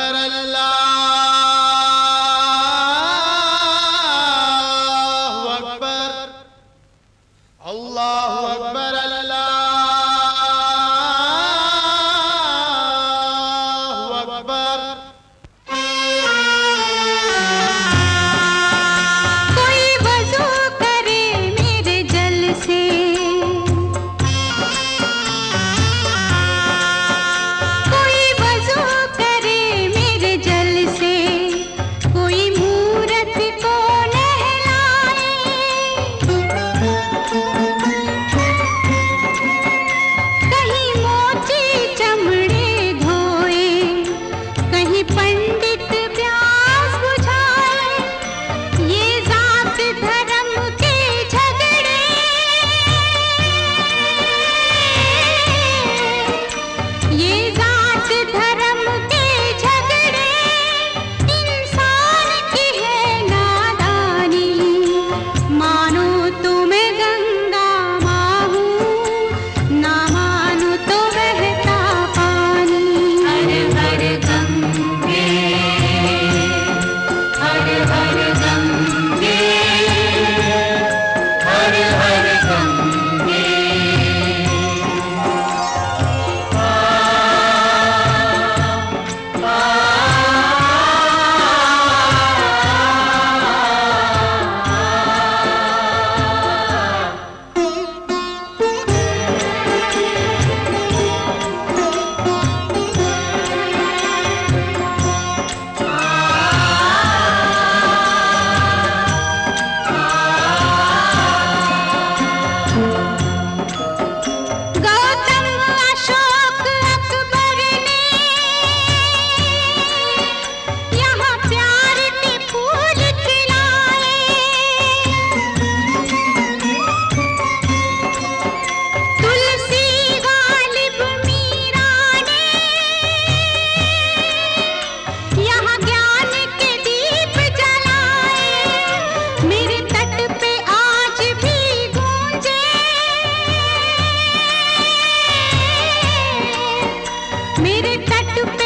अकबर अल्लाहु अकबर अल्लाहु अकबर अल्लाहु अकबर। कोई वज़ू करे मेरे जल से, कोई वज़ू करे मेरे जल से, कोई मूरत को नहलाए, कहीं मोती चमड़े धोए, कहीं पंडित प्यास बुझाए। ये जात धर्म के झगड़े, ये जात धर्म के झगड़े, इंसान की है नादानी। मानो तो मैं गंगा माँ हूँ, ना मानो तो बहता पानी। हर हर गंगे, हर हर गंगे, हर हर गंगे। गौतम अशोक अकबर ने यहाँ प्यार के फूल खिलाए, तुलसी गालिब मीरा ने यहाँ ज्ञान के दीप जलाए। मेरे तट पे आज भी गूंजे, मेरे तट पे